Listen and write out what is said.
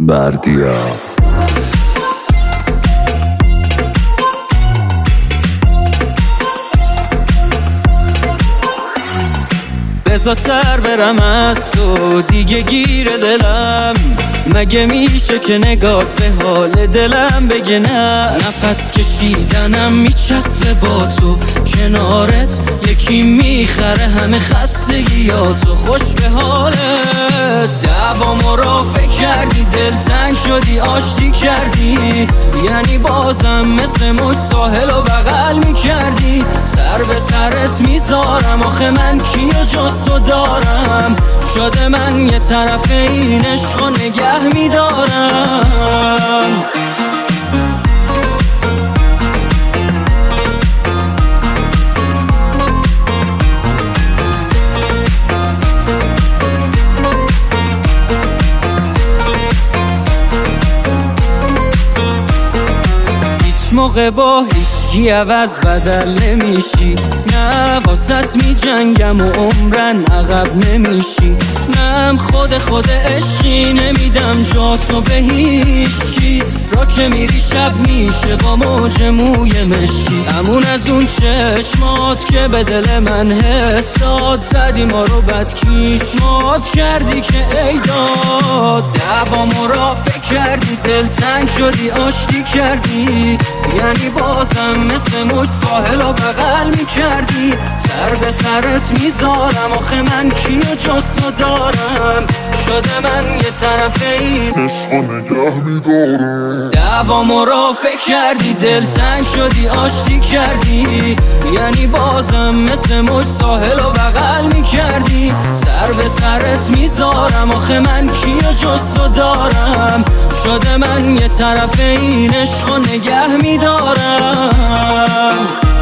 بردیا بذار سر برم از تو دیگه گیر دلم، مگه میشه که نگاه به حال دلم بگه نه؟ نفس کشیدنم میچسبه با تو، کنارت یکی میخره همه خستگیاتو. خوش به حالت دوامو را فکر کردی، دلتنگ شدی آشتی کردی، یعنی بازم مثل موج ساحل و بغل میکردی. سر به سرت میذارم، آخه من کیو جز تو دارم؟ شده من یه طرف این عشقو نگه میدارم. موقع با هیچکی عوض بدل نمیشی، نه واسط می جنگم و عمرن عقب نمیشی، نم خود عشقی نمیدم جاتو به هیچکی. را که میری شب میشه با موج موی مشکی، امون از اون چشمات که به دل من حس داد، زدی ما رو بدکیشمات کردی که ای داد. دوامو را فکر کردی، دلتنگ شدی آشتی کردی، یعنی بازم مثل موج ساحل و بغل میکردی. سر به سرت میذارم، آخه من کیو جز تو دارم؟ شده من یه طرف این عشقو نگه میدارم. دوامو را فکر کردی، دلتنگ شدی آشتی کردی، یعنی بازم مثل موج ساحل و بغل میکردی. سر به سرت میذارم، آخه من کیو جز تو دارم؟ شده من یه طرف این عشقو نگه میدارم.